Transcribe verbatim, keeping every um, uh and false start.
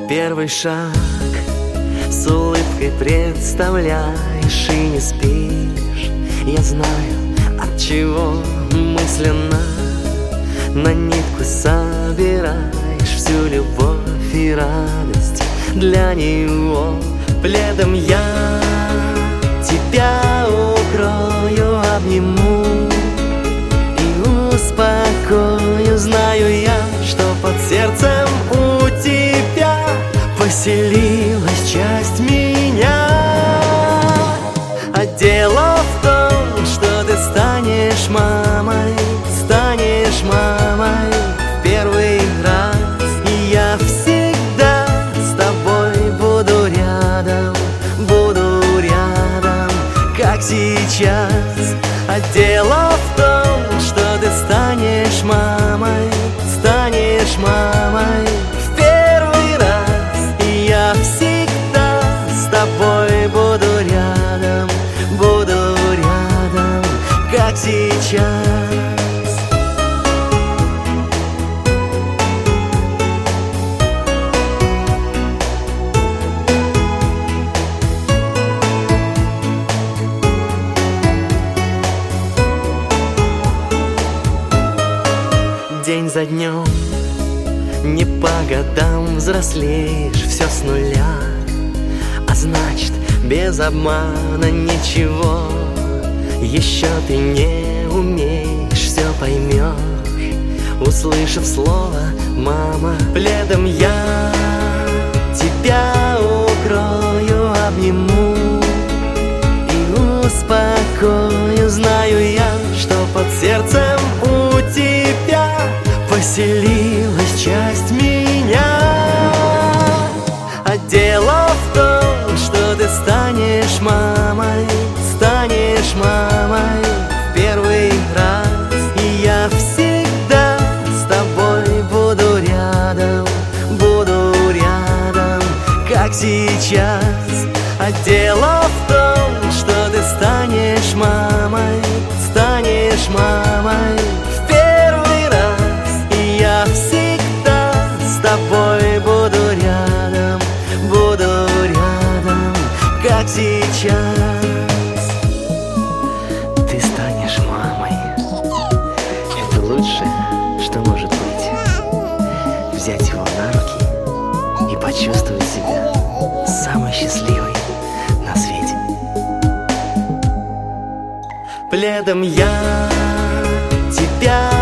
Первый шаг с улыбкой представляешь и не спишь. Я знаю, от чего мысленно на нитку собираешь всю любовь и радость для него. Пледом я тебя укрою, обниму и успокою. Знаю я, что под сердцем у тебя поселилась часть меня. А дело в том, что ты станешь мамой, станешь мамой в первый раз. И я всегда с тобой буду рядом, буду рядом, как сейчас. А дело в том, что ты станешь мамой, станешь мамой в первый раз. И я всегда с тобой буду рядом, буду рядом, как сейчас. День за днем, не по годам взрослеешь, все с нуля. А значит, без обмана ничего еще ты не умеешь, все поймешь, услышав слово «мама». Пледом я тебя укрою, обниму и успокою. Знаю я, что под сердцем у тебя поселилась часть меня. А дело в том, что ты станешь мамой, станешь мамой в первый раз. И я всегда с тобой буду рядом, буду рядом, как сейчас. А дело в том, что ты станешь мамой, станешь мамой в первый раз. И я всегда с тобой буду рядом, буду рядом, как сейчас. Ты станешь мамой. Это лучшее, что может быть. Взять его на руки и почувствовать себя самой счастливой на свете. Пледом я тебя